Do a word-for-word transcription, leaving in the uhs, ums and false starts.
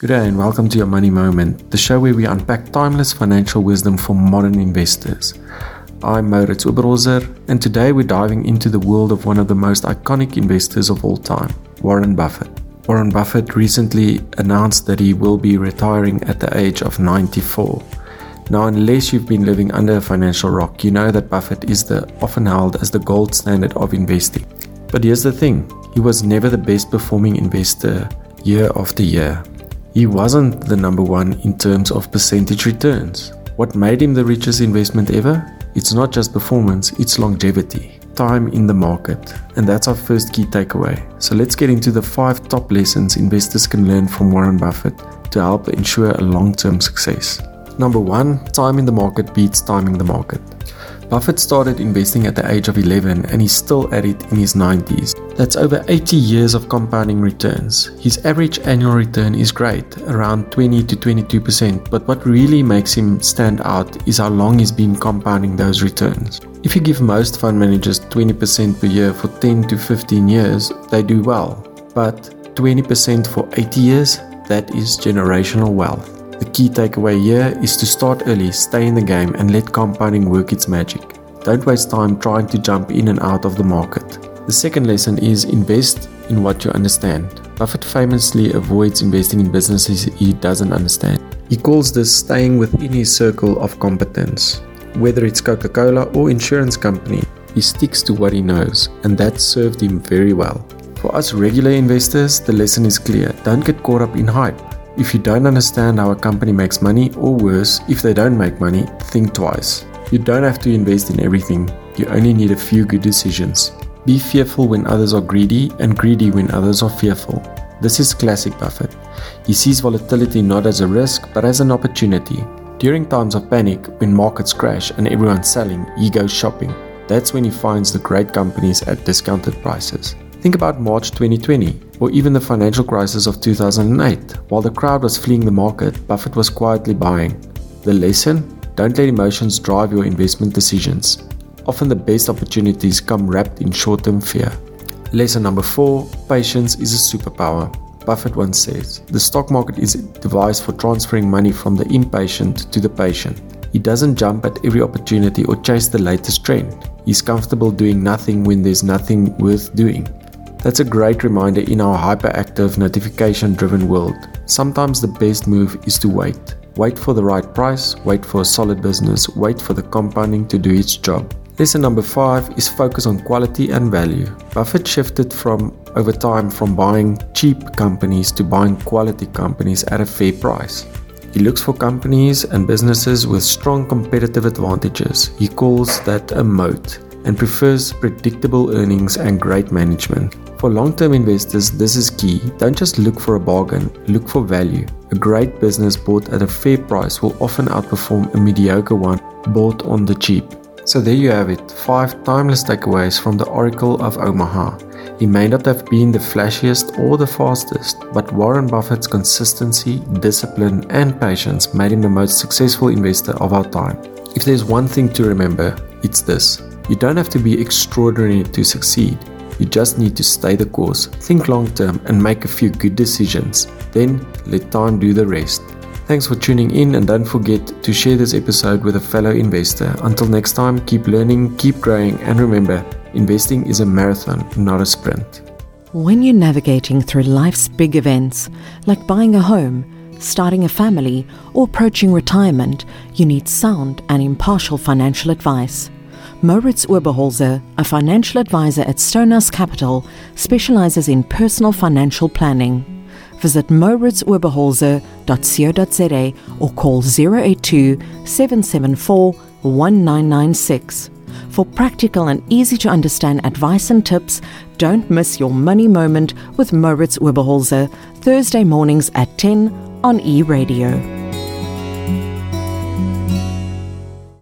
Good day and welcome to Your Money Moment, the show where we unpack timeless financial wisdom for modern investors. I'm Maurits Oberholzer, and today we're diving into the world of one of the most iconic investors of all time, Warren Buffett. Warren Buffett recently announced that he will be retiring at the age of ninety-four. Now, unless you've been living under a financial rock, you know that Buffett is the often held as the gold standard of investing. But here's the thing, he was never the best performing investor year after year. He wasn't the number one in terms of percentage returns. What made him the richest investment ever? It's not just performance, it's longevity, time in the market. And that's our first key takeaway. So let's get into the five top lessons investors can learn from Warren Buffett to help ensure a long-term success. Number one, time in the market beats timing the market. Buffett started investing at the age of eleven and he's still at it in his nineties. That's over eighty years of compounding returns. His average annual return is great, around twenty to twenty-two percent, but what really makes him stand out is how long he's been compounding those returns. If you give most fund managers twenty percent per year for ten to fifteen years, they do well. But twenty percent for eighty years, that is generational wealth. The key takeaway here is to start early, stay in the game, and let compounding work its magic. Don't waste time trying to jump in and out of the market. The second lesson is invest in what you understand. Buffett famously avoids investing in businesses he doesn't understand. He calls this staying within his circle of competence. Whether it's Coca-Cola or insurance company, he sticks to what he knows, and that served him very well. For us regular investors, the lesson is clear. Don't get caught up in hype. If you don't understand how a company makes money, or worse, if they don't make money, think twice. You don't have to invest in everything. You only need a few good decisions. Be fearful when others are greedy, and greedy when others are fearful. This is classic Buffett. He sees volatility not as a risk, but as an opportunity. During times of panic, when markets crash and everyone's selling, he goes shopping. That's when he finds the great companies at discounted prices. Think about March twenty twenty, or even the financial crisis of two thousand eight. While the crowd was fleeing the market, Buffett was quietly buying. The lesson? Don't let emotions drive your investment decisions. Often the best opportunities come wrapped in short-term fear. Lesson number four, patience is a superpower. Buffett once says, the stock market is a device for transferring money from the impatient to the patient. He doesn't jump at every opportunity or chase the latest trend. He's comfortable doing nothing when there's nothing worth doing. That's a great reminder in our hyperactive, notification-driven world. Sometimes the best move is to wait. Wait for the right price, wait for a solid business, wait for the compounding to do its job. Lesson number five is focus on quality and value. Buffett shifted from over time from buying cheap companies to buying quality companies at a fair price. He looks for companies and businesses with strong competitive advantages. He calls that a moat and prefers predictable earnings and great management. For long-term investors, this is key. Don't just look for a bargain, look for value. A great business bought at a fair price will often outperform a mediocre one bought on the cheap. So there you have it, five timeless takeaways from the Oracle of Omaha. He may not have been the flashiest or the fastest, but Warren Buffett's consistency, discipline, and patience made him the most successful investor of our time. If there's one thing to remember, it's this. You don't have to be extraordinary to succeed. You just need to stay the course, think long term, and make a few good decisions. Then let time do the rest. Thanks for tuning in, and don't forget to share this episode with a fellow investor. Until next time, keep learning, keep growing, and remember, investing is a marathon, not a sprint. When you're navigating through life's big events, like buying a home, starting a family, or approaching retirement, you need sound and impartial financial advice. Maurits Oberholzer, a financial advisor at Stonehouse Capital, specializes in personal financial planning. Visit maurits oberholzer dot co dot za or call zero eight two, seven seven four, one nine nine six. For practical and easy-to-understand advice and tips, don't miss your money moment with Maurits Oberholzer, Thursday mornings at ten on E-Radio.